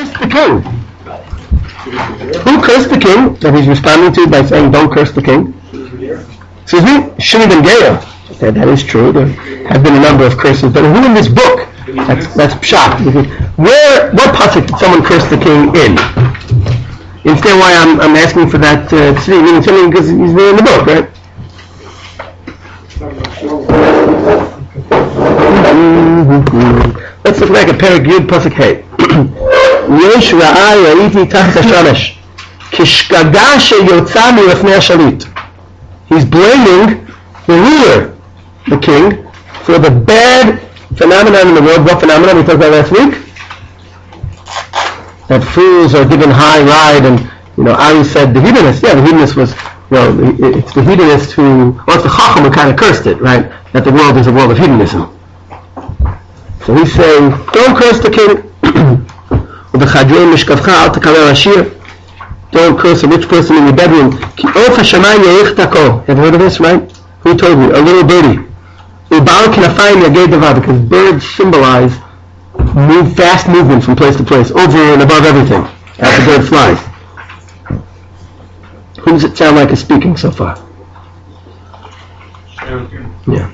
cursed the king? Who cursed the king that he's responding to by saying, don't curse the king? Excuse me? Shimon ben Gera. That is true. There have been a number of curses. But who in this book? That's pshat. What pasuk did someone curse the king in? You understand why I'm asking for that tzvi? Because he's there in the book, right? Let's look back at Perek Yud pasuk Hey. Yesh ra'ai ra'iti tachas hashamesh kishkaga sheyotza milefnei hashalit. He's blaming the ruler, the king, for the bad phenomenon in the world. What phenomenon we talked about last week? That fools are given high ride, and Ari said the hedonist. Yeah, the hedonist was, it's the hedonist who, it's the chacham who kind of cursed it, right? That the world is a world of hedonism. So he's saying, don't curse the king. Don't curse a rich person in your bedroom. Ever heard of this, right? Who told me? A little birdie. Because birds symbolize fast movement from place to place, over and above everything, as the bird flies. Who does it sound like is speaking so far? Yeah.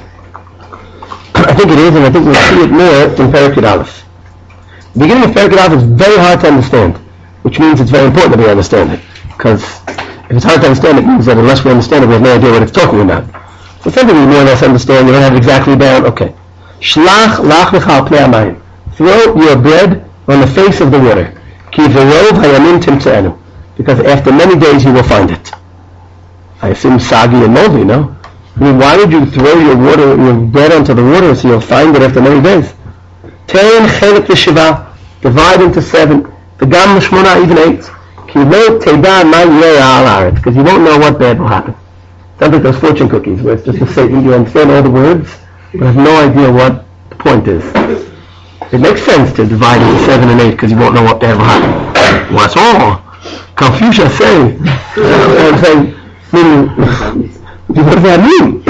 I think it is, and I think we'll see it more in Perek Yud Aleph. The beginning of Perek Yud Aleph is very hard to understand, which means it's very important that we understand it. Because if it's hard to understand, it means that unless we understand it, we have no idea what it's talking about. So something we more or less understand, you don't have it exactly down, okay. Shlach lach lecha al pnei hamayim. Throw your bread on the face of the water. Ki v'rov hayamim timtze'enu. Because after many days you will find it. I assume soggy and moldy, no? I mean, why would you throw your bread onto the water so you'll find it after many days? Tein chelik l'shiva. Divide into 7. V'gam l'shmona, even 8. Ki lo teda ma yeh al haaretz. Because you won't know what bad will happen. Sounds like those fortune cookies where it's just a statement, you understand all the words, but have no idea what the point is. It makes sense to divide into 7 and 8 because you won't know what bad will happen. What's all? Confucius say. I'm saying, what does that mean?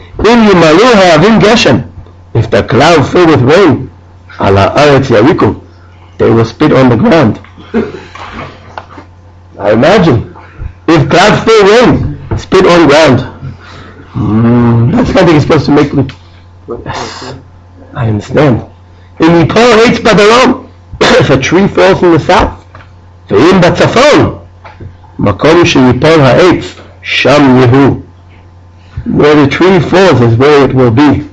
If the cloud fill with rain, ala aretz yariku, they will spit on the ground. I imagine. If clouds fill rain, spit on ground. That's something you're supposed to make. Yes, I understand. In the Yipol hates Badarom. If a tree falls in the south, ve'im batzafon, makom sheyipol ha'etz, sham yehu. Where the tree falls is where it will be.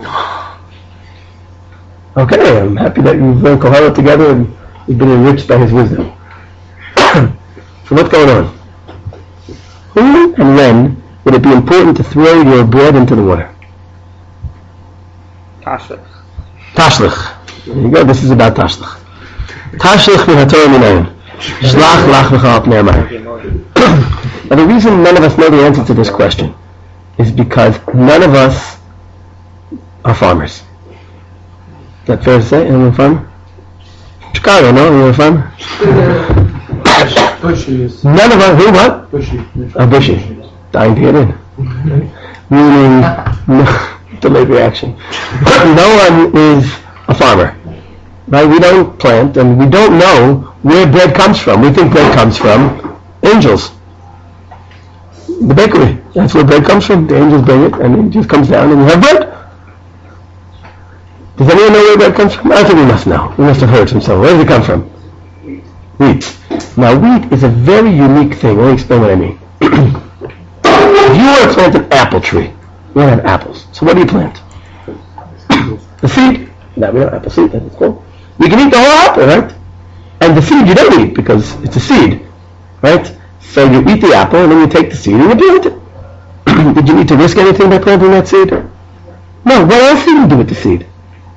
Okay, I'm happy that you've learned Kohelet together and you've been enriched by his wisdom. So what's going on? Who and when would it be important to throw your bread into the water? Tashlich. There you go, this is about Tashlich. Tashlich min haTorah minayin. Shlach lach lecha al pnei hamayim. Now the reason none of us know the answer to this question is because none of us are farmers. Is that fair to say? Anyone a farmer? Chicago, no? Anyone a farmer? Bushy. None of us, who what? Bushy. Bushy. Dying to get in. Meaning, delayed reaction. No one is a farmer. Right? We don't plant and we don't know where bread comes from. We think bread comes from angels. The bakery. That's where bread comes from. The angels bring it and it just comes down and you have bread. Does anyone know where bread comes from? I think we must know. We must have heard from someone. Where does it come from? Wheat. Now wheat is a very unique thing. Let me explain what I mean. If you want to plant an apple tree, you want to have apples. So what do you plant? The seed. No, we don't have apple seed. That's cool. You can eat the whole apple, right? And the seed you don't eat because it's a seed, right? So you eat the apple and then you take the seed and you plant it. Did you need to risk anything by planting that seed? No. What else did you do with the seed?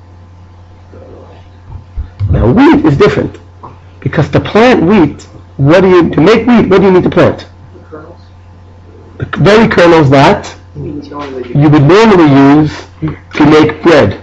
Now wheat is different. Because to plant wheat, to make wheat, what do you need to plant? Kernels. The very kernels that you would normally use to make bread.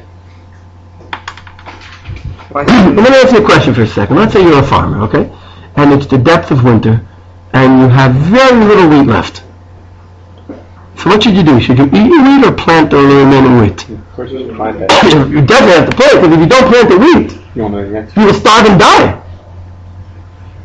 Let me ask you a question for a second. Let's say you're a farmer, okay? And it's the depth of winter, and you have very little wheat left. So what should you do? Should you eat your wheat or plant the remaining wheat? Of course you should plant it. You definitely have to plant, because if you don't plant the wheat, you will starve and die.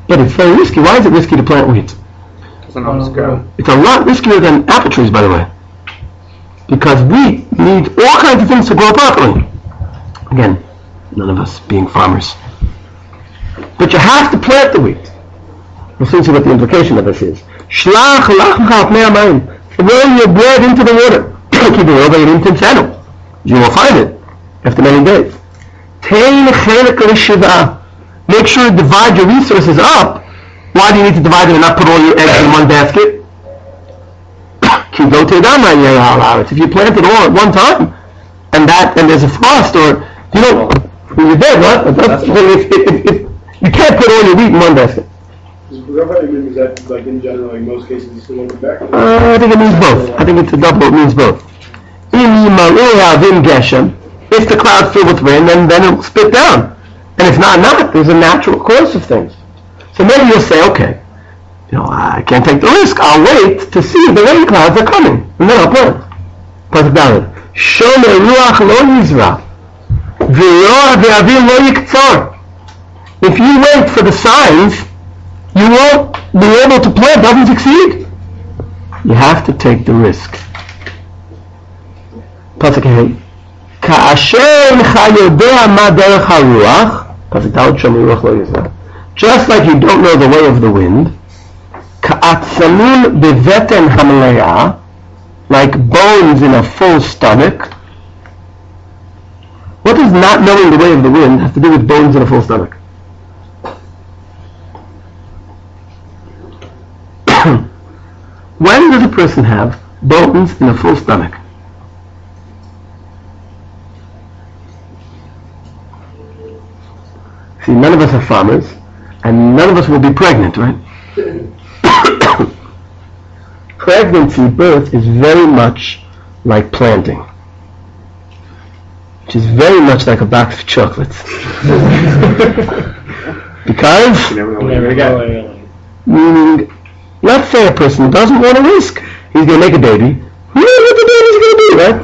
But it's very risky. Why is it risky to plant wheat? Doesn't always grow. It's a lot riskier than apple trees, by the way. Because wheat needs all kinds of things to grow properly. Again, none of us being farmers. But you have to plant the wheat. We'll soon see what the implication of this is. Shlach lachcha al pnei hamayim. Throw your bread into the water. Keep it over in Tinsano. You will find it after many days. Tein chelek l'shiva. Make sure you divide your resources up. Why do you need to divide them and not put all your eggs in one basket? If you plant it all at one time, and there's a frost, or you don't, you're dead, what? You can't put all your wheat in one basket. Is that like in general, in most cases, it's still open back? I think it means both. I think it's a double. It means both. If the clouds fill with rain, then it'll spit down. And if not, there's a natural course of things. So maybe you'll say, okay, I can't take the risk. I'll wait to see the rain clouds are coming, and then I'll plant. Pasuk Daled. Shomer ruach lo yizra, v'avir lo yiktzor. If you wait for the signs, you won't be able to plant. Doesn't succeed. You have to take the risk. Pasuk Hey. Ka'asher incha yodea ma derech haruach. Pasuk Daled. Shomer ruach lo yizra. Just like you don't know the way of the wind. Ka'atzalun beveten hamleya, like bones in a full stomach. What does not knowing the way of the wind have to do with bones in a full stomach? When does a person have bones in a full stomach? See, none of us are farmers, and none of us will be pregnant, right? Pregnancy, birth, is very much like planting, which is very much like a box of chocolates. Because, meaning, let's say a person doesn't want to risk. He's going to make a baby. Who knows what the baby's going to be, right?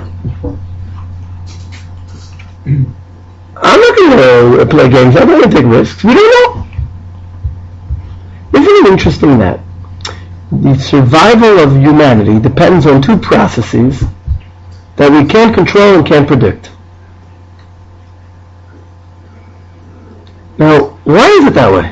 I'm not going to play games. I'm not going to take risks. We don't know. Isn't it interesting that the survival of humanity depends on two processes that we can't control and can't predict? Now, why is it that way?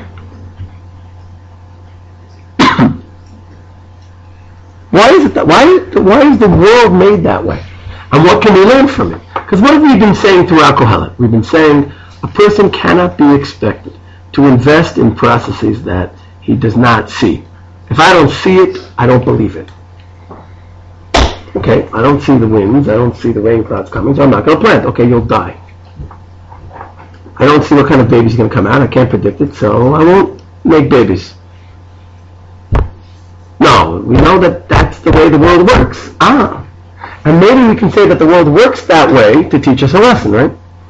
Why is it that? Why is the world made that way? And what can we learn from it? Because what have we been saying throughout Kohelet? We've been saying a person cannot be expected to invest in processes that he does not see. If I don't see it, I don't believe it. Okay, I don't see the winds, I don't see the rain clouds coming, so I'm not going to plant. Okay, you'll die. I don't see what kind of baby's going to come out, I can't predict it, so I won't make babies. No, we know that that's the way the world works. And maybe we can say that the world works that way to teach us a lesson, right?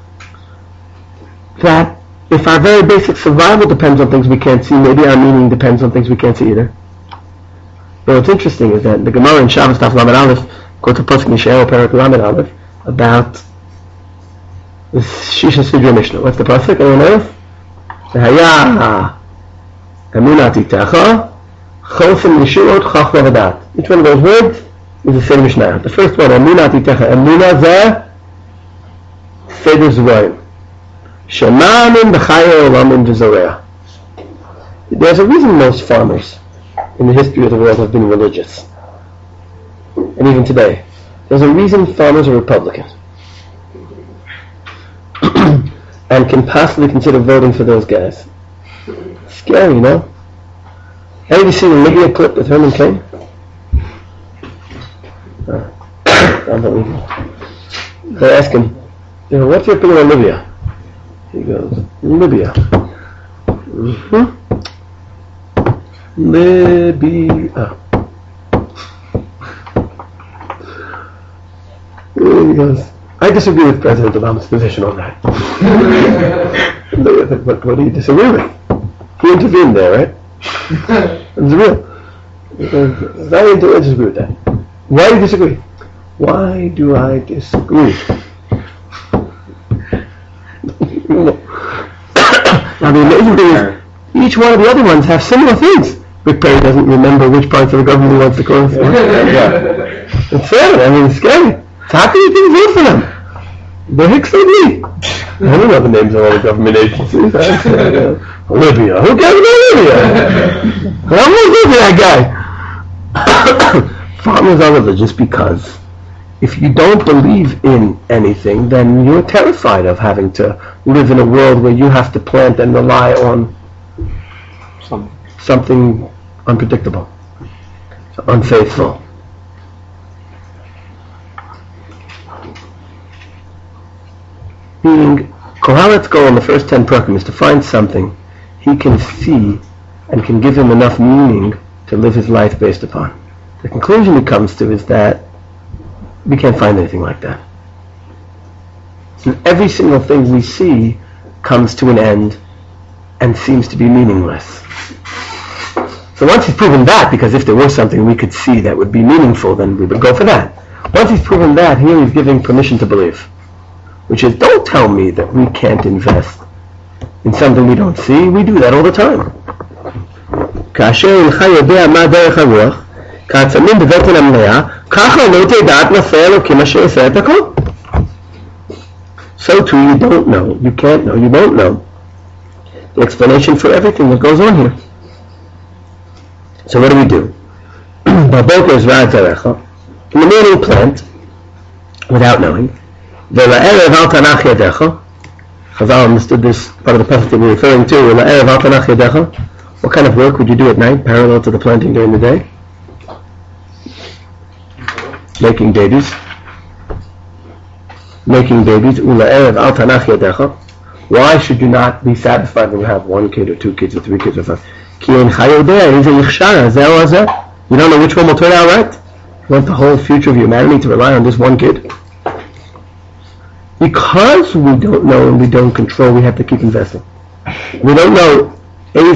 That if our very basic survival depends on things we can't see, maybe our meaning depends on things we can't see either. But what's interesting is that the Gemara in Shabbos Daf Lamed Aleph quotes a pasuk in Yeshayahu Perek Lamed Aleph about the Shisha Sidra Mishnah. What's the pasuk? Anyone know? Haya emunat itecha chosim yeshuot chachma v'dat. Each one of those words is the same Mishnah. The first one, emunat itecha. Emunah zeh seder zvoim. Shemanim b'chaya olamim v'zoreah. There's a reason most farmers in the history of the world have been religious. And even today. There's a reason farmers are Republican. And can possibly consider voting for those guys. Scary, you know? Have you seen the Libya clip with Herman Cain? Unbelievable. They ask him, what's your opinion on Libya? He goes, Libya. Libya. He goes, I disagree with President Obama's position on that. What do you disagree with? He intervened there, right? It's real. I disagree with that. Why do you disagree? Why do I disagree? Now the amazing thing is, each one of the other ones have similar things. Rick Perry doesn't remember which parts of the government he wants to close. It's sad. I mean, it's scary. So how can you think it's good for them? They're Hicks like me. I don't know the names of all the government agencies. Libya. Who cares about Libya? I'm going to go to that guy. Farmers are religious because if you don't believe in anything, then you're terrified of having to live in a world where you have to plant and rely on something unpredictable, unfaithful. Meaning, Kohelet's goal in the first 10 prakim is to find something he can see and can give him enough meaning to live his life based upon. The conclusion he comes to is that we can't find anything like that. So every single thing we see comes to an end and seems to be meaningless. So once he's proven that, because if there was something we could see that would be meaningful, then we would go for that. Once he's proven that, here he's giving permission to believe, which is, don't tell me that we can't invest in something we don't see. We do that all the time. כאשר אינך יודע מה דרך הרוח, כעצמים בבטן המלאה, ככה לא תדע את נפל אלוקים אשר יעשה את הכל. So too, you don't know, you can't know, you won't know the explanation for everything that goes on here. So what do? Baboker is ra'ad zarecha. In the morning plant, without knowing. Ve'la'erev al tanach yadecha. Chazal understood this part of the passage that we're referring to. Ve'la'erev al tanach yadecha. What kind of work would you do at night, parallel to the planting during the day? Making babies. Ula'erev al tanach yadecha. Why should you not be satisfied when you have 1 kid or 2 kids or 3 kids or 5? You don't know which one will turn out right? You want the whole future of humanity to rely on this 1 kid? Because we don't know and we don't control, we have to keep investing. We don't know. Maybe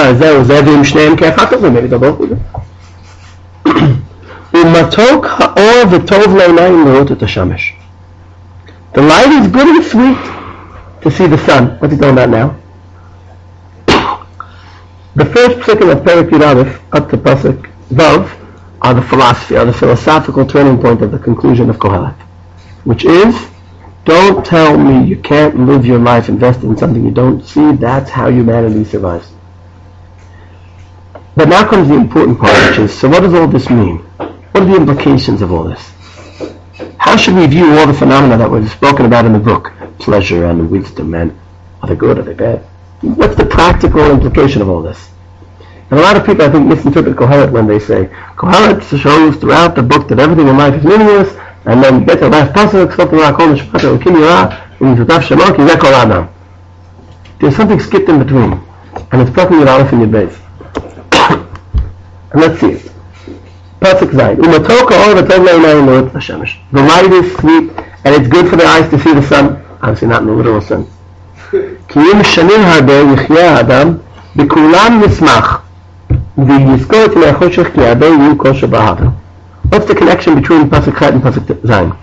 they'll both do it. The light is good and sweet to see the sun. What's he talking about now? The first psukim of Perek Yud Aleph up to Pasuk Vav are the philosophy, are the philosophical turning point of the conclusion of Kohelet, which is, don't tell me you can't live your life invested in something you don't see. That's how humanity survives. But now comes the important part, which is, so what does all this mean? What are the implications of all this? How should we view all the phenomena that were spoken about in the book? Pleasure and wisdom, and are they good, are they bad? What's the practical implication of all this? And a lot of people, I think, misinterpret Kohelet when they say, Kohelet shows throughout the book that everything in life is meaningless, and then you get to the last pasuk, there's something skipped in between, and it's talking about Aleph in your base. And let's see it. Pasuk Zayin. The light is sweet, and it's good for the eyes to see the sun. Obviously not in the literal sense. What's the connection between Pasuk Chet and Pasuk Zayin?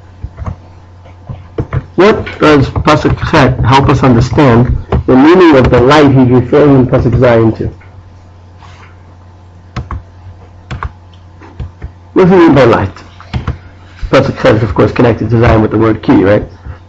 What does Pasuk Chet help us understand the meaning of the light he's referring in Pasuk Zayin to? What does he mean by light? Pasuk Chet is of course connected to Zayin with the word ki, right?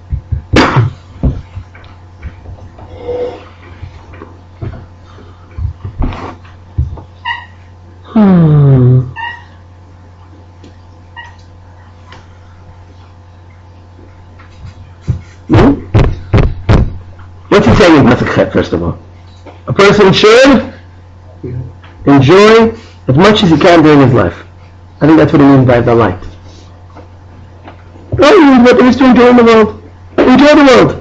What's he saying in Pasuk Chet, first of all? A person should enjoy as much as he can during his life. I think that's what he means by the light. What there is to enjoy in the world. Enjoy the world.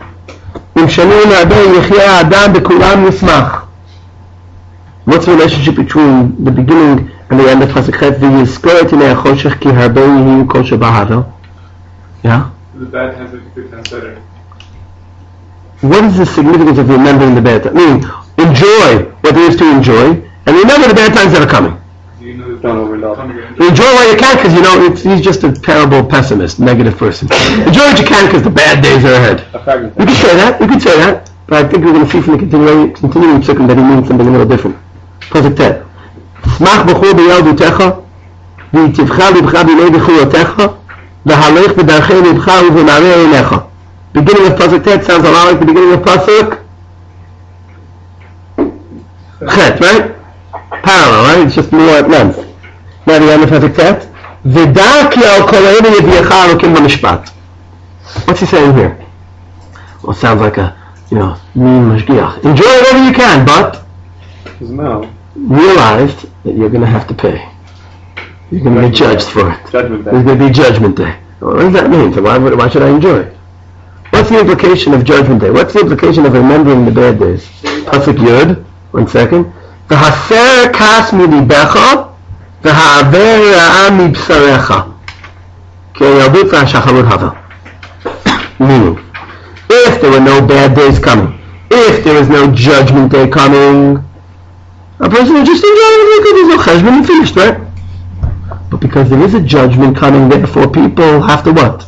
What's the relationship between the beginning and the end of Pasuk Chet? Yeah? The bad times make the good times better. What is the significance of remembering the bad times? Meaning, enjoy what there is to enjoy, and remember the bad times that are coming. You know, don't overlap. Enjoy what you can, because you know he's just a terrible pessimist, negative person. Enjoy what you can, because the bad days are ahead. You could say that. But I think we're going to see from the continuing psukim that he means something a little different. Pasuk Tet. Smach b'chur b'yaldutecha, v'yitivcha libcha b'nei b'churotecha, v'halech b'darchei libcha u'v'marei einecha. Beginning of Pasuk Tet sounds a lot like the beginning of Pasuk Chet, right? Parallel, right? It's just more at length. Now the end of Pasuk Tet. V'darki al koleinu yivyecha elokim b'mishpat. What's he saying here? Well, it sounds like a, mean mashgiach. Enjoy whatever you can, but realize that you're going to have to pay. You're going to be judged for it. Judgment Day. There's going to be Judgment Day. Well, what does that mean? So why should I enjoy it? What's the implication of Judgment Day? What's the implication of remembering the bad days? Pasuk Yud. 1 second. V'haser kas milibecha, v'ha'aver ra'a mibsarecha. Ke'yaldut v'ha'shacharut hava. Meaning, if there were no bad days coming, if there was no Judgment Day coming, a person would just enjoy it. There's no cheshbon and finished, right? But because there is a judgment coming, therefore people have to what?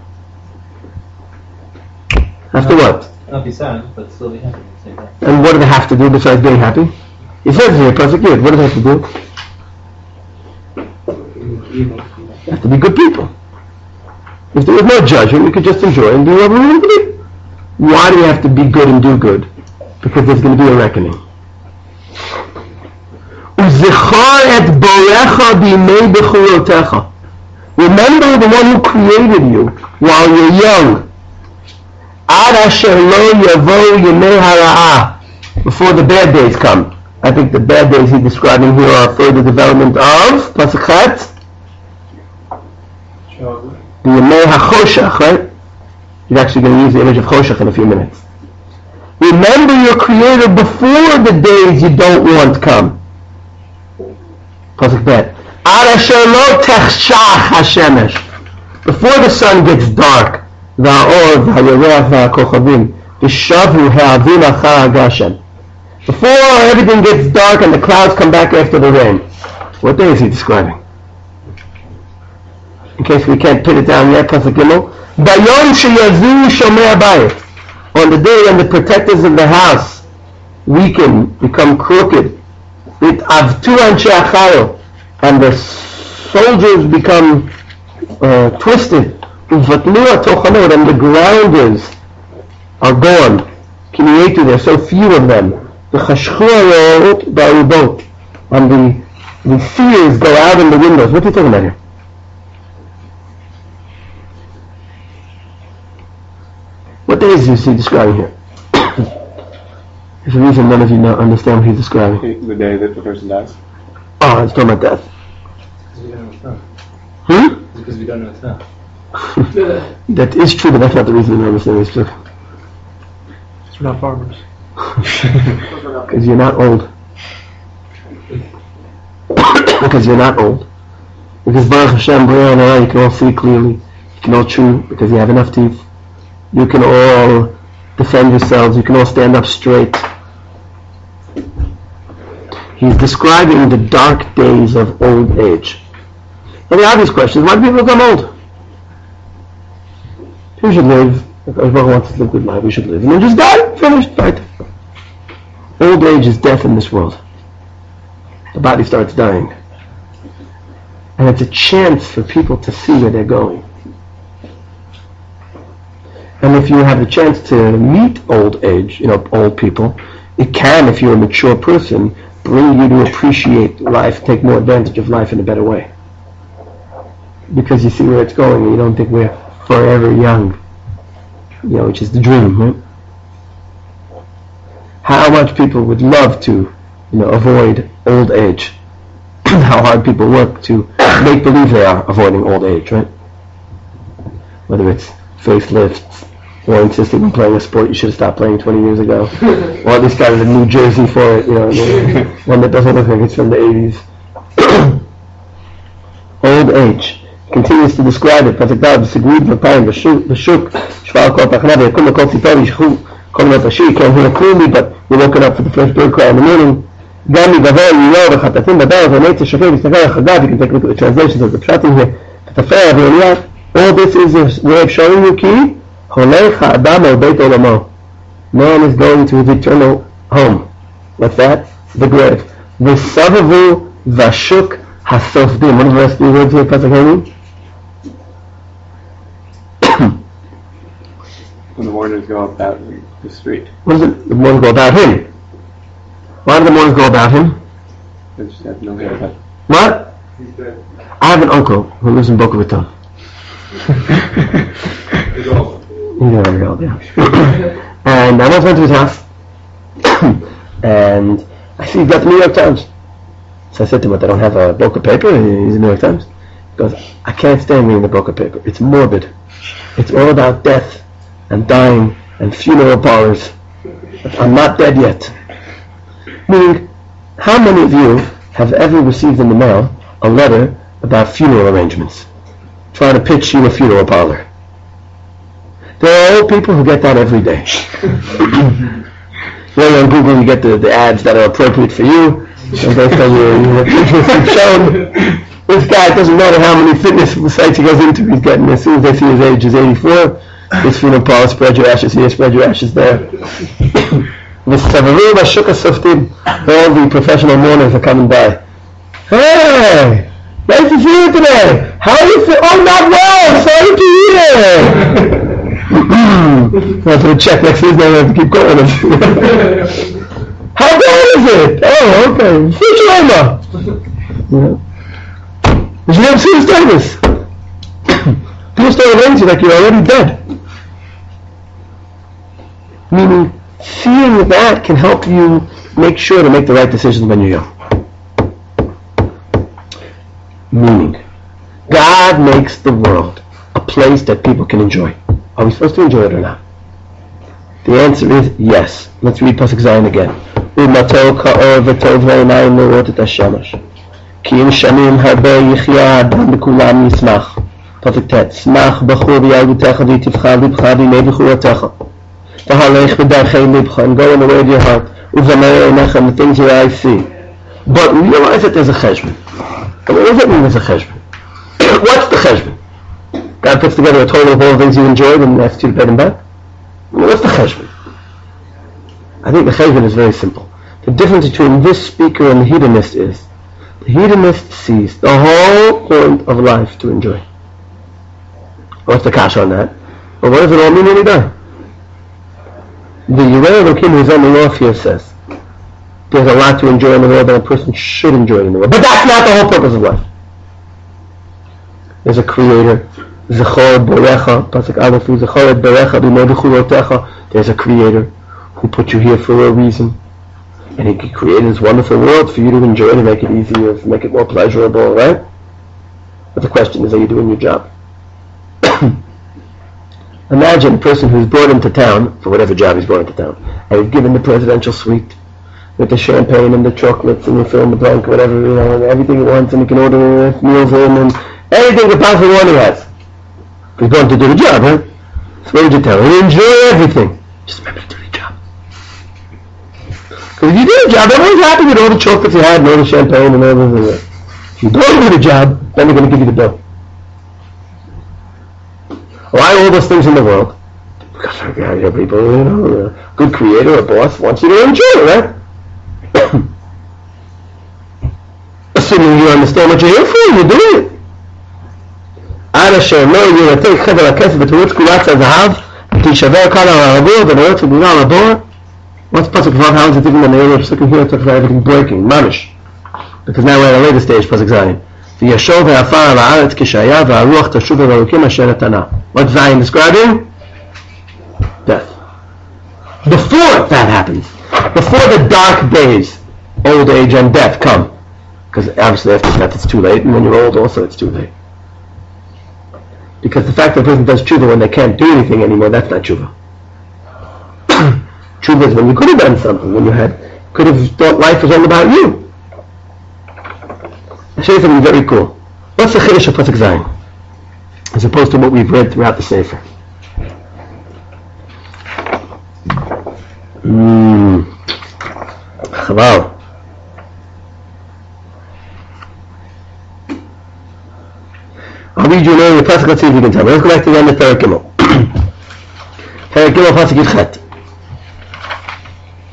Have to what? Not be sad, but still be happy at the same time. And what do they have to do besides being happy? He says here, Pasuk Yud, what do they have to do? They have to be good people. If there was no judgment, we could just enjoy and do whatever we want to do. Why do you have to be good and do good? Because there's going to be a reckoning. Remember the one who created you while you're young. Before the bad days come. I think the bad days he's describing here are further development of Pasuk Chet. The Yemei HaChoshech, right? He's actually going to use the image of Choshech in a few minutes. Remember your Creator before the days you don't want come. Pasuk Bet. Before the sun gets dark, before everything gets dark and the clouds come back after the rain. What day is he describing? In case we can't pin it down yet, Pasuk Gimel. On the day when the protectors of the house weaken, become crooked, and the soldiers become twisted, and the grounders are gone. There's so few of them. And the seers go out in the windows. What are you talking about here? What days is he describing here? There's a reason none of you understand what he's describing. The day that the person dies. Oh, it's talking about death. Because we don't know it's not. Hmm? Because we don't know it's not. That is true, but that's not the reason I understand this too. We're not farmers. Because you're not old. Because you're not old. Because Baruch Hashem, you can all see clearly. You can all chew because you have enough teeth. You can all defend yourselves. You can all stand up straight. He's describing the dark days of old age. And the obvious question is, why do people become old? People should live. If everyone wants to live a good life, we should live. And then just die. Finished. Right. Old age is death in this world. The body starts dying. And it's a chance for people to see where they're going. And if you have the chance to meet old age, old people, it can, if you're a mature person, bring you to appreciate life, take more advantage of life in a better way. Because you see where it's going and you don't think we're forever young, which is the dream, right? How much people would love to, avoid old age. How hard people work to make believe they are avoiding old age, right? Whether it's facelifts, or insisting on playing a sport you should have stopped playing 20 years ago, or at least got a new jersey for it, one that doesn't look like it's from the 80s. Old age. Continues to describe it. Pasuk Dalet, B'sigud v'payim b'shuk, shval kol tachna v'yakum l'kol tzipor yishchu kol nefashih. You can't hear clearly, but you're woken up for the first bird cry in the morning. Gam yigaver yiyah v'chatatim b'dar v'neit shafir v'stakar chagav. You can take a look at the translations of the pshatim here. V'tafer v'yoliyah. All this is a way of showing you ki holech ha'adam el beit olamo. Man is going to his eternal home. What's that? The grave. V'savavu v'ashuk hasofdim. What are the rest of the words here, Pasuk Haini? When the mourners go about in the street. What does the mourners go about him? Why do the mourners go about him? They just have no idea about What? He's dead. I have an uncle who lives in Boca Raton. He's old. He's very old, yeah. And I once went to his house, and I see he's got the New York Times. So I said to him, "What, they don't have a Boca paper?" He's in the New York Times. He goes, "I can't stand reading the Boca paper. It's morbid. It's all about death and dying and funeral parlors. I'm not dead yet." Meaning, how many of you have ever received in the mail a letter about funeral arrangements? Trying to pitch you a funeral parlor. There are old people who get that every day. On Google you get the ads that are appropriate for you, and they tell you interest is shown. This guy, it doesn't matter how many fitness sites he goes into, he's getting, as soon as they see his age is 84, this funeral parlor, spread your ashes here, spread your ashes there. All the professional mourners are coming by. Hey! Nice to see you today! How are you feeling? Oh, not well! Sorry to hear! I have to check next to his name, I have to keep going. How bad is it? Oh, okay. Did you ever see his status? People start arranging like you're already dead. Meaning, seeing that can help you make sure to make the right decisions when you're young. Meaning, God makes the world a place that people can enjoy. Are we supposed to enjoy it or not? The answer is yes. Let's read Pasuk Zayin again. U'mato ka'or v'tov ha'inayim le'rot et hashamash. Ki im shanim harbe yichya adam b'kulam yismach. Pasuk Tet. Smach b'chur b'yaldutecha v'yitivcha libcha b'nei b'churotecha. V'halech b'darchei libcha, and go in the way of your heart. U'v'marei einechem, the things your eyes see. But realize that there's a cheshbon. And what does it mean there's a cheshbon? What's the cheshbon? God puts together a total of all the things you enjoyed and asks you to pay them back? What's the cheshbon? I think the cheshbon is very simple. The difference between this speaker and the hedonist is the hedonist sees the whole point of life to enjoy. What's the kash on that? Well, what does it all mean when you die? The Yirei Elokim who's on the law here says there's a lot to enjoy in the world and a person should enjoy in the world. But that's not the whole purpose of life. There's a creator. Zechor Borecha, Pasuk Aleph, Zechor et Borecha b'mei b'churotecha. There's a creator who put you here for a reason. And he created this wonderful world for you to enjoy, to make it easier, to make it more pleasurable, right? But the question is, are you doing your job? Imagine a person who's brought into town, for whatever job he's brought into town, and he's given the presidential suite with the champagne and the chocolates and the fill in the blank, whatever, and everything he wants, and he can order meals in, and anything the possible one he has. He's going to do the job, right? So what would you tell him? Enjoy everything. Just remember to do the job. Because if you do the job, everyone's happy with all the chocolates you had and all the champagne and everything. If you don't do the job, then they're going to give you the bill. Why all those things in the world? Because your people, a good creator, a boss wants you to enjoy it, right? Assuming you understand what you're here for, you're doing it. עד אשר לא ירתק חבל הכסף בתרוץ כולת הזהב ותישבר כל הרבור ונראות סגורה על הבור. What's Pasuk Vav? How is it different than the earlier Pasuk here? It talks about everything breaking, mamish. Because now we're at a later stage, Pasuk Zayin. וישוב ועפר על הארץ כשהיה והרוח תשוב אל אלוקים אשר נתנה. What's Zayin describing? Death. Before that happens, before the dark days, old age and death come. Because obviously after death it's too late, and when you're old also it's too late. Because the fact that a person does tshuva when they can't do anything anymore, that's not tshuva. Tshuva is when you could have done something, when you could have thought life was all about you. I'll show you something very cool. What's the chiddush of Pasuk Zayin? As opposed to what we've read throughout the Sefer. Chaval. I'll read you an earlier Pasuk, let's see if you can tell me. Let's go back to the end of Perek Gimel. Perek Gimel, Pasuk Yichet.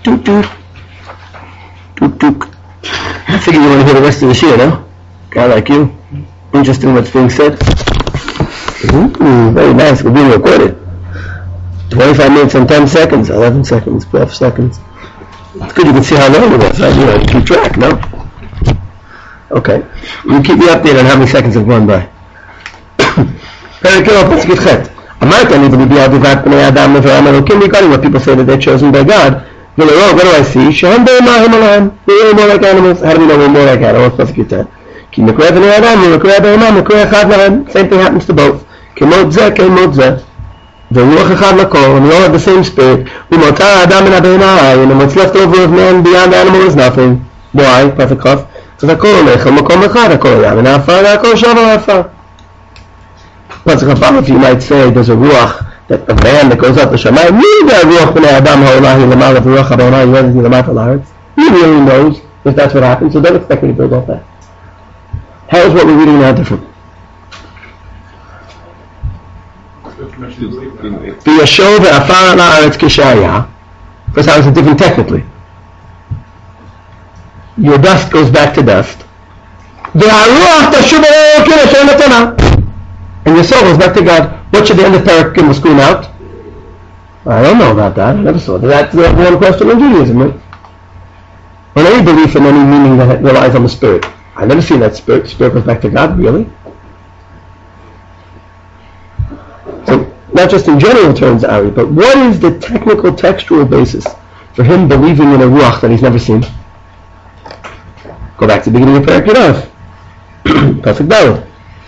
Toot toot. Toot toot. I figure you want to hear the rest of the shir, no? Guy like you. Interesting what's being said. Very nice. We're being recorded. 25 minutes and 10 seconds, 11 seconds, 12 seconds. It's good you can see how long it was. You know, keep track, no? Okay. You keep me updated on how many seconds have gone by. פרק י' פסוק ח' אמרת אני בליבי אדיבת בני האדם לברם אלוקים regarding what people say that they're chosen by God. ולראות, what do I see? שהם בהמה הם עליהם. We're more like animals. How do we know we're more like animals? פסוק י' כי מקרה בני האדם ומקרה בהמה מקרה אחד להם. Same thing happens to both. כמות זה כמות זה. ורוח אחד לכל, and we all have the same spirit. ומותר האדם מן הבהמה, and what's left over of man beyond the animal is nothing. Why? פסוק כ' אז הכל הולך למקום אחד, הכל היה מן האפר והכל שב על האפר. Pasuk Abba, you might say there's a ruach, that a man that goes up to Shamayim, he really knows if that's what happens, so don't expect me to build off that. How is what we're reading now different? V'yashov ve'afar al haaretz k'shaya. First, how is it different technically? Your dust goes back to dust. Ve'aruach tashuv elokim Hashem netana. And your soul goes back to God. What should the end of Perek Gimel scream out? I don't know about that. I never saw that. That's the one question in Judaism, right? On any belief in any meaning that relies on the Spirit. I've never seen that Spirit. Spirit goes back to God, really? So, not just in general terms, Ari, but what is the technical, textual basis for him believing in a Ruach that he's never seen? Go back to the beginning of Perek Yud. Pasuk Daled.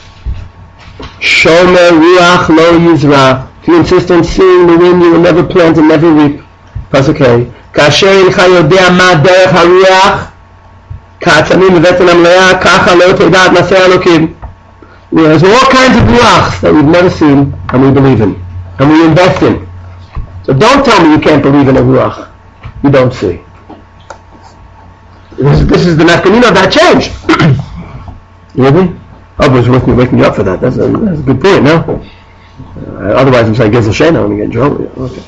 Shomer ruach lo yizra. If you insist on seeing the wind, you will never plant and never reap. Pasuk Hey. Kasher incha yodea ma derech haruach ka'atzamim v'vetzen hamleah kacha lo tedat naseh elokim. There's all kinds of ruachs that we've never seen and we believe in and we invest in. So don't tell me you can't believe in a ruach you don't see. This is the nafkamina of that change. You with me? Oh, but it's worth me waking you up for that. That's a good point, no? Otherwise, I'm saying Gezel Shena when we get in trouble. Okay.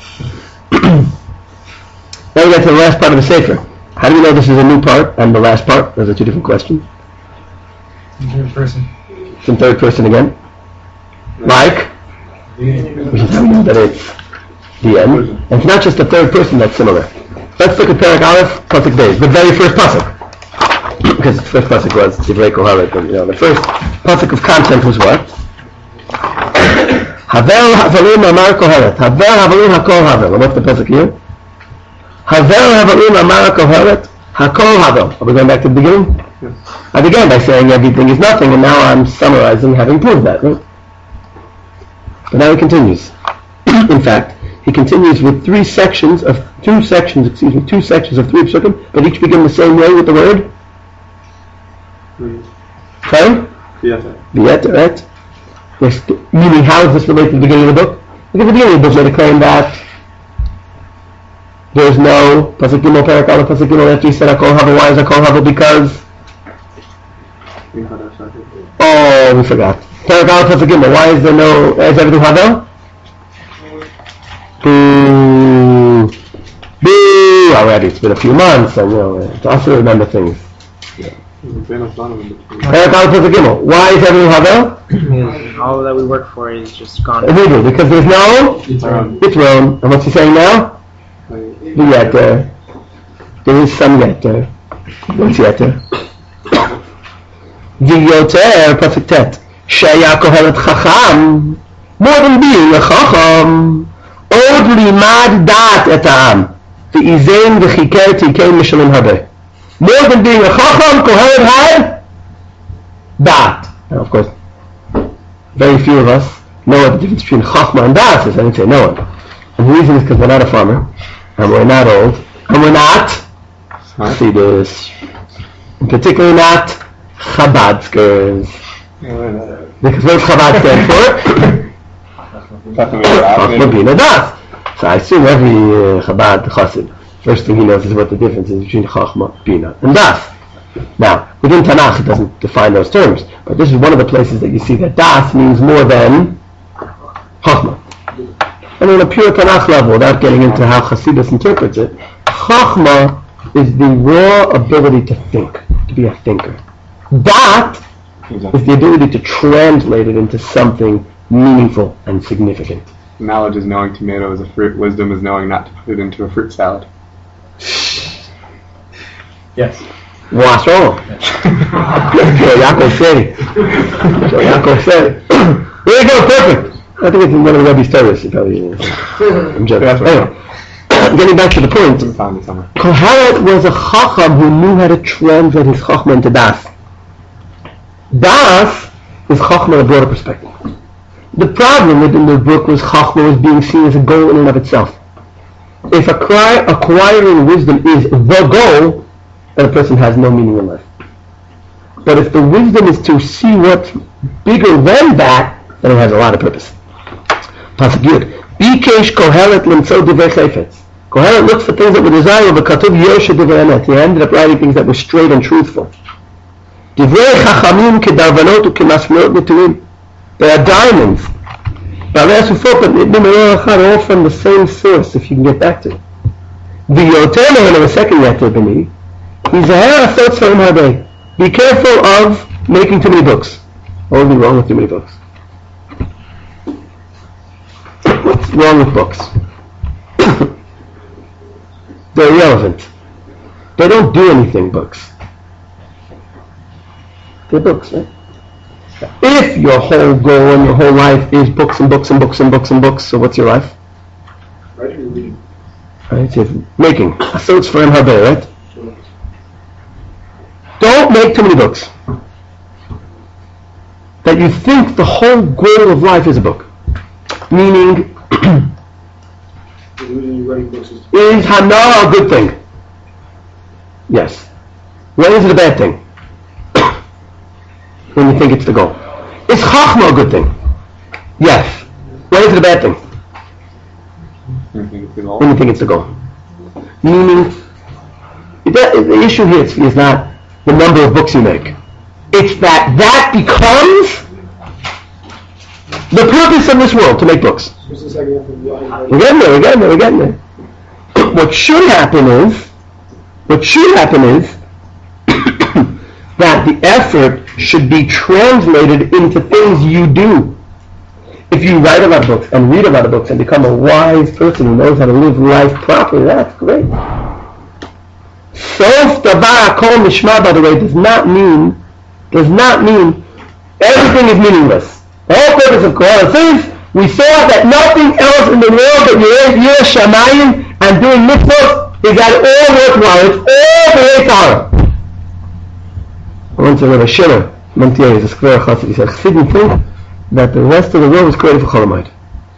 Now we get to the last part of the Sefer. How do we know this is a new part and the last part? Those are two different questions. Third person. It's in third person again. Like? Which is how we know that it's the end. And it's not just the third person that's similar. Let's look at Perek Aleph, Pasuk Beis, the very first Pasuk. Because the first pasuk was Divrei Koharet, but the first pasuk of content was what? Havel havalim amar Koharet. Havel havalim hakol havel. What's the pasuk here? Havel havalim amar Koharet. Hakol havel. Are we going back to the beginning? Yes. I began by saying everything is nothing, and now I'm summarizing having proved that, right? But now he continues. In fact, he continues with two sections of 3 psukim, but each begin the same way with the word. Sorry? V'yeter, right? Meaning, how is this related to the beginning of the book? Look at the beginning of the book, they claim that there's no Pasuk Gimel, Perek Aleph, Pasuk Gimel, after he said Hakol Havel. Why is Hakol Havel? Because we forgot. Perek Aleph, Pasuk Gimel. Why is there no? Is everything Havel? Boo! Boo! Already, it's been a few months, and it's also remember things. Perek Aleph, Pasuk Gimel. Why is everything Havel? All that we work for is just gone. Illegal, because there's no Yitron. And what's he saying now? The Yeter. There is some Yeter. What's Yeter? The Yoter, Pasuk Tet. Shaya Kohelet Chacham. More than being a Chacham. Od limad dat et ha'am. V'izein v'chiker tikei mishalim habe. More than being a Chacham, Kohelet had dat. Now, of course, very few of us know what the difference between Chachma and Das is. I didn't say no one. And the reason is because we're not a farmer, and we're not old, and we're not Hasidus, and particularly not Chabadskers. Because what does Chabad stand for? Chachma Bina Das. So I assume every Chabad Chassid, first thing he knows is what the difference is between Chachma, Bina, and Das. Now, within Tanakh it doesn't define those terms, but this is one of the places that you see that Das means more than Chachma. And on a pure Tanakh level, without getting into how Chassidus interprets it, Chachma is the raw ability to think, to be a thinker. Dat is the ability to translate it into something meaningful and significant. Knowledge is knowing tomato is a fruit. Wisdom is knowing not to put it into a fruit salad. Yes. What's wrong? Yaakov said it. Yaakov said it. There you go, perfect. I think it's one of the Rebbe's terrorists. I'm joking. Anyway, getting back to the point, Found it somewhere. Kohelet was a chacham who knew how to translate his chachma into das. Das is chachma in a broader perspective. The problem within the book was chachma was being seen as a goal in and of itself. If acquiring wisdom is the goal, then a person has no meaning in life. But if the wisdom is to see what's bigger than that, then it has a lot of purpose. Pasuk Yud. Bikesh Kohelet limtzo divrei chayfetz. Kohelet looks for things that were desirable. Katuv yoshe divrei emet. He ended up writing things that were straight and truthful. Divrei chachamim kedarvanot ukemasmeot netuim. They are diamonds. Balei asufot are all from the same source, if you can get back to it. V'yoter in a second yater b'ni. Yizaher asot sfarim harbei. Be careful of making too many books. What would be wrong with too many books? What's wrong with books? They're irrelevant. They don't do anything, books. They're books, right? If your whole goal and your whole life is books and books and books and books and books, so what's your life? Writing or reading? Right? So making. So it's for Harbe, right? Sure. Don't make too many books. That you think the whole goal of life is a book. Meaning, The reason you're writing books is is Hana a good thing? Yes. When is it a bad thing? When you think it's the goal. Is Chachma a good thing? Yes. When is it a bad thing? When you think it's the goal. Meaning, the issue here is not the number of books you make. It's that becomes the purpose of this world, to make books. just a second after the line. We're getting there. What should happen is that the effort should be translated into things you do. If you write a lot of books and read a lot of books and become a wise person who knows how to live life properly, that's great. Sof davar kol mishma, by the way, does not mean everything is meaningless. The whole purpose of Kohelet says, we saw that nothing else in the world but Yireh Shamayim and doing mitzvot is at all worthwhile. It's all the Eitzah. I went to Rabbi Shiller, Montier, he's a Skver Chassid. He said, Chassidim think that the rest of the world was created for Cholamite.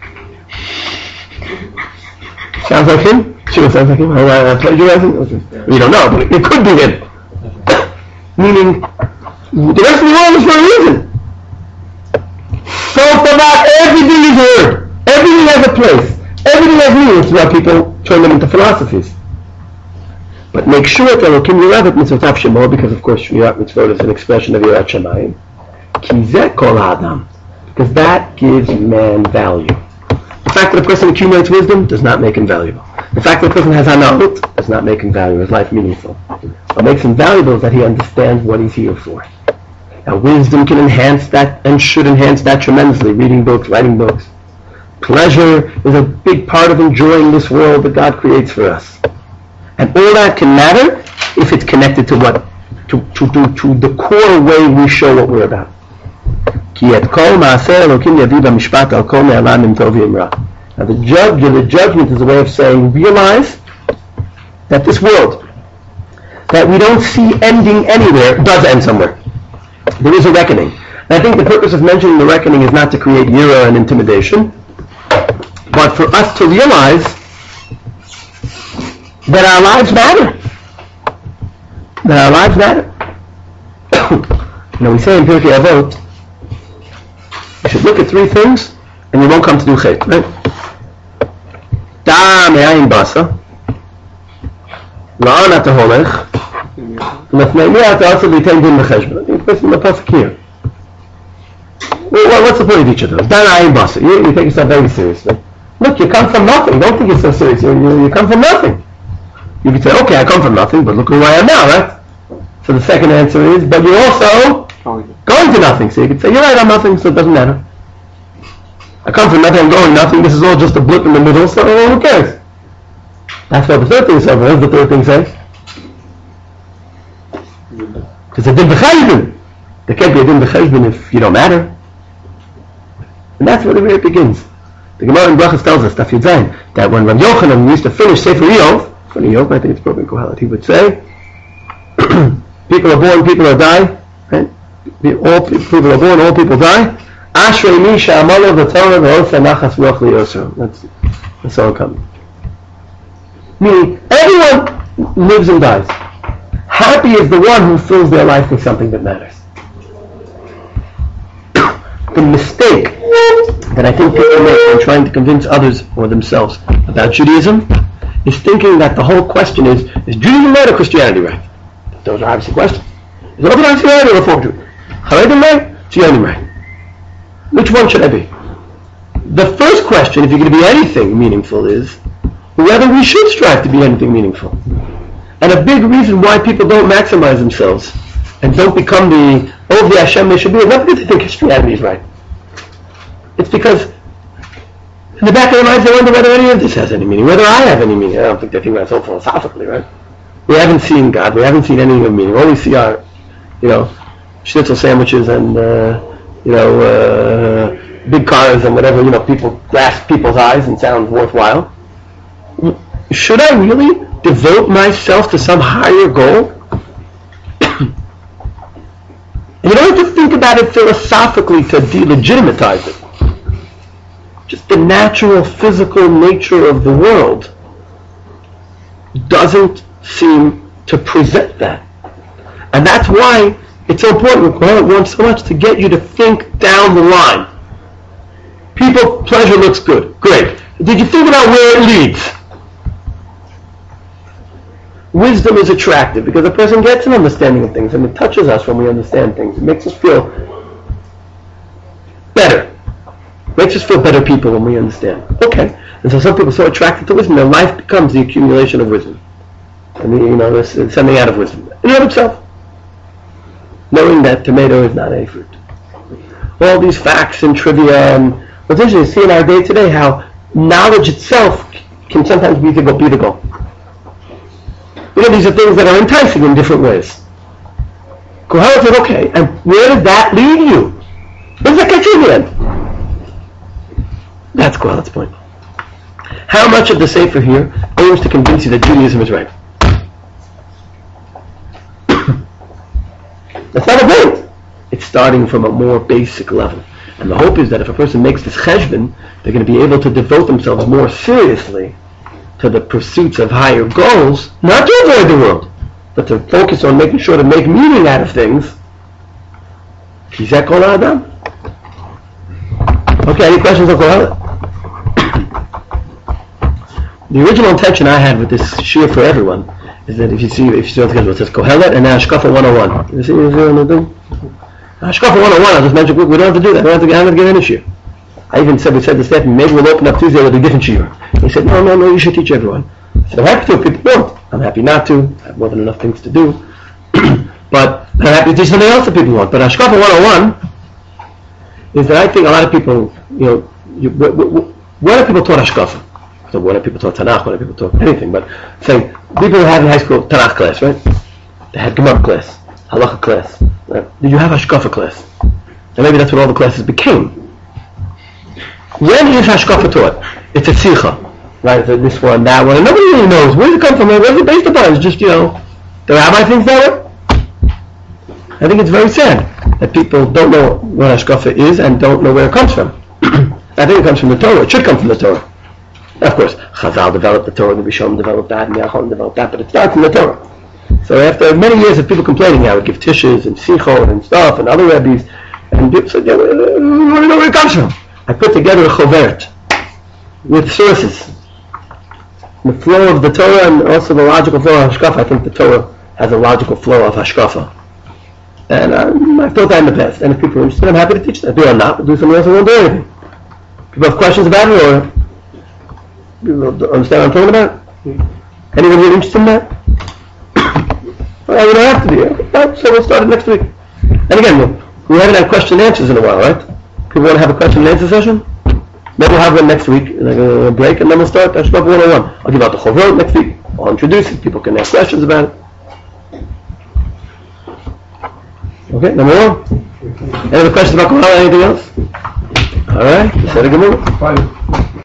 Sounds like him? Sure, sounds like him. I plagiarizing? Okay. We don't know, but it could be him. Meaning, the rest of the world is for a reason. So about everything is heard. Everything has a place. Everything has meaning. It's why people turn them into philosophies. But make sure that Elokim Yiravet Mitzvotav Shemo, because of course Shmirat Mitzvot is an expression of Yirat Shamayim. Ki zeh kol ha'adam, because that gives man value. The fact that a person accumulates wisdom does not make him valuable. The fact that a person has hana'ut does not make him valuable, his life meaningful. What makes him valuable is that he understands what he's here for. Now wisdom can enhance that and should enhance that tremendously, reading books, writing books. Pleasure is a big part of enjoying this world that God creates for us. And all that can matter if it's connected to what? To the core way we show what we're about. Now the judgment is a way of saying, realize that this world, that we don't see ending anywhere, does end somewhere. There is a reckoning. And I think the purpose of mentioning the reckoning is not to create yira and intimidation, but for us to realize that our lives matter. That our lives matter. We say in Pirkei Avot, you should look at three things and you won't come to do chet, right? Da me'ayin basa, la'an ata holech, lefnei mi ata asa l'itein din b'cheshbon. I think it's in the pasuk here. What's the point of each of those? Da me'ayin basa. You take yourself very seriously. Look, you come from nothing. Don't think you're so serious. You come from nothing. You could say, okay, I come from nothing, but look who I am now, right? So the second answer is, but you're also going to nothing. So you could say, you're right, I'm nothing, so it doesn't matter. I come from nothing, I'm going nothing, this is all just a blip in the middle, so who cares? That's what the third thing says. What does the third thing say? It's a din b'cheshbon. There can't be a din b'cheshbon if you don't matter. And that's where the way it begins. The Gemara in Brachas tells us, Daf Yud Zayin, that when Rav Yochanan used to finish Sefer Iyov, I think it's probably Kohelet, he would say, people are born, people are die, right? All people are born, all people die. Ashrei mi she'amalo v'torah v'osa nachas ruach li'yosro. That's all it comes. Meaning, everyone lives and dies. Happy is the one who fills their life with something that matters. The mistake that I think people make in trying to convince others or themselves about Judaism is thinking that the whole question is Judaism right or Christianity right? Those are obviously questions. Is Orthodoxy right or Reform Jew? Haredim right? Zionim right? Which one should I be? The first question, if you're going to be anything meaningful, is whether we should strive to be anything meaningful. And a big reason why people don't maximize themselves and don't become the Ovdei Hashem they should be is not because they think Christianity is right. It's because in the back of their minds they wonder whether any of this has any meaning, whether I have any meaning. I don't think they think about it so philosophically, right? We haven't seen God, we haven't seen anything of meaning. All we see are, schnitzel sandwiches and, big cars and whatever, people grasp people's eyes and sounds worthwhile. Should I really devote myself to some higher goal? You don't have to think about it philosophically to delegitimize it. Just the natural physical nature of the world doesn't seem to present that. And that's why it's so important, Kohelet wants so much to get you to think down the line. People, pleasure looks good. Great. Did you think about where it leads? Wisdom is attractive because a person gets an understanding of things and it touches us when we understand things. It makes us feel better. It makes us feel better people when we understand. Okay. And so some people are so attracted to wisdom, their life becomes the accumulation of wisdom. There's something out of wisdom. In and of itself. Knowing that tomato is not a fruit. All these facts and trivia and what's interesting is see in our day today how knowledge itself can sometimes be the goal. These are things that are enticing in different ways. Kohelet said, okay, and where does that lead you? Where does that get you in the end? That's Kohelet's point. How much of the Sefer here aims to convince you that Judaism is right? That's not a point. It's starting from a more basic level. And the hope is that if a person makes this cheshbon, they're going to be able to devote themselves more seriously to the pursuits of higher goals, not to avoid the world, but to focus on making sure to make meaning out of things. Kizek kol ha'adam. Okay, any questions on Kohelet? The original intention I had with this shiur for everyone is that if you see on the schedule, it says Kohelet and now Hashkafa 101. You see what I'm doing? Hashkafa 101, I'll just mention quick, we don't have to do that. We don't have to give any shiur. I even said, we said to Stephen, maybe we'll open up Tuesday with a different shiur. He said, no, you should teach everyone. I said, I'm happy to if people don't. I'm happy not to. I have more than enough things to do. But I'm happy to teach something else that people want. But Hashkafa 101 is that I think a lot of people, what are people taught Hashkafa? So what are people taught Tanakh? What are people taught anything? But say, people who had in high school Tanakh class, right? They had Gemara class, Halacha class. Right? Did you have Hashkafa class? And maybe that's what all the classes became. When is Hashkafa taught? It's a tzircha, right? It's this one, that one, and nobody really knows. Where does it come from? What is it based upon? It's just, the rabbi thinks that way. I think it's very sad that people don't know what Hashkafa is and don't know where it comes from. I think it comes from the Torah. It should come from the Torah. Of course, Chazal developed the Torah, the Rishonim developed that, and the Achronim developed that, but it starts from the Torah. So after many years of people complaining, I would give tishes and sichot and stuff and other rabbis, and people said, we want to know where it comes from. I put together a chovert with sources. The flow of the Torah and also the logical flow of Hashkafa. I think the Torah has a logical flow of Hashkafa. And I've thought that in the past. And if people are interested, I'm happy to teach that. If they're not, we'll do something else and won't do anything. People have questions about it, or people understand what I'm talking about? Anyone really interested in that? Well, we don't have to be here. Right, so we'll start it next week. And again, we haven't had question and answers in a while, right? People want to have a question and answer session? Maybe we'll have one next week, and a break, and then we'll start Ashkaf 101. I'll give out the Chovot next week. I'll introduce it. People can ask questions about it. Okay, number one. Any other questions about Kabbalah? Anything else? All right. Said a good